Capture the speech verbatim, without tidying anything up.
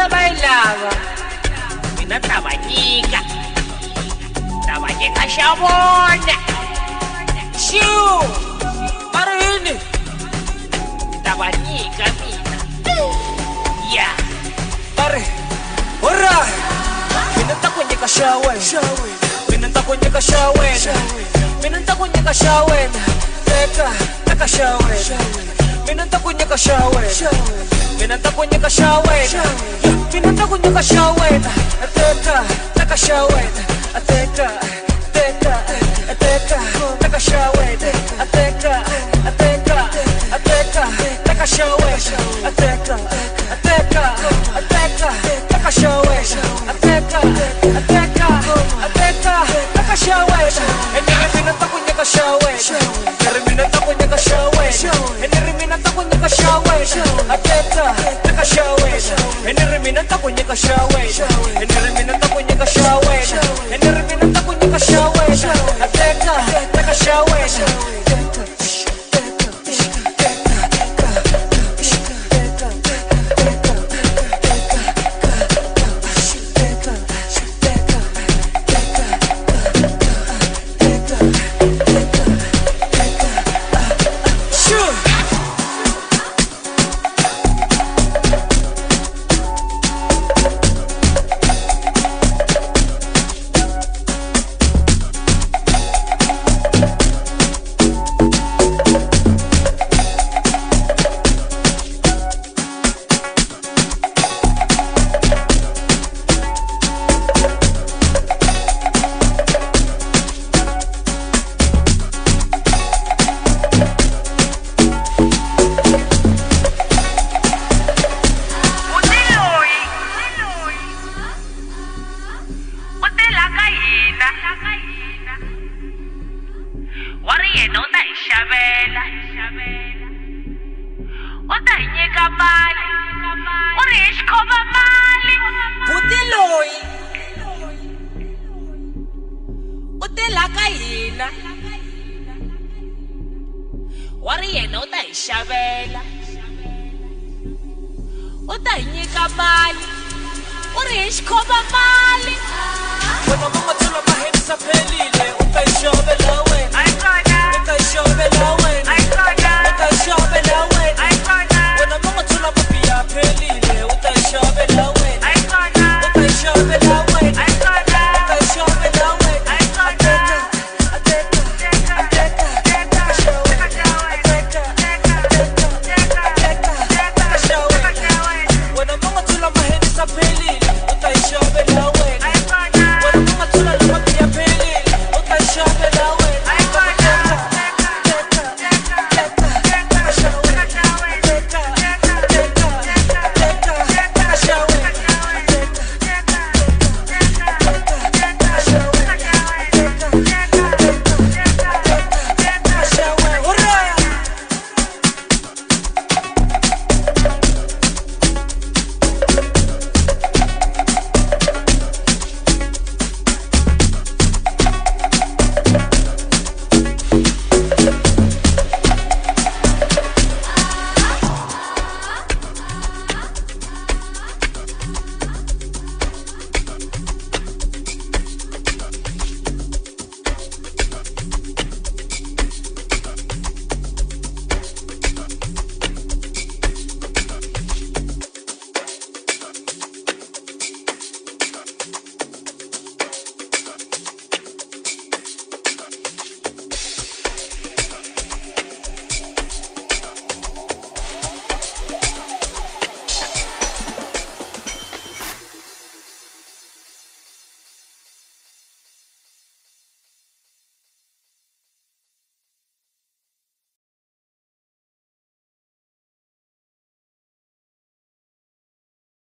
bailava mina ta va nyika ta va nyika xa vona xiu marini ta va nyika mina ya Pare, ora, mina ta ku nyika xa wena, mina ta ku nyika xa wena, mina ta ku nyika xa wena, teka, teka xa wena, mina ta ku nyika xa wena, mina ta ku nyika xa wena, mina ta ku nyika xa wena, teka, teka xa wena, teka, teka, teka, teka xa wena, teka, teka, teka, teka xa wena, teka, teka, teka, teka xa wena, teka, teka, teka, teka xa wena, enere mina ta ku nyika xa wena, enere mina ta ku nyika xa wena, enere mina ta ku nyika xa wena, teka, teka xa wena, enere mina ta ku nyika xa wena, enere mina ta ku nyika xa wena, enere mina ta ku nyika xa wena, teka, teka xa wena. When I'm on my tail, my head is up,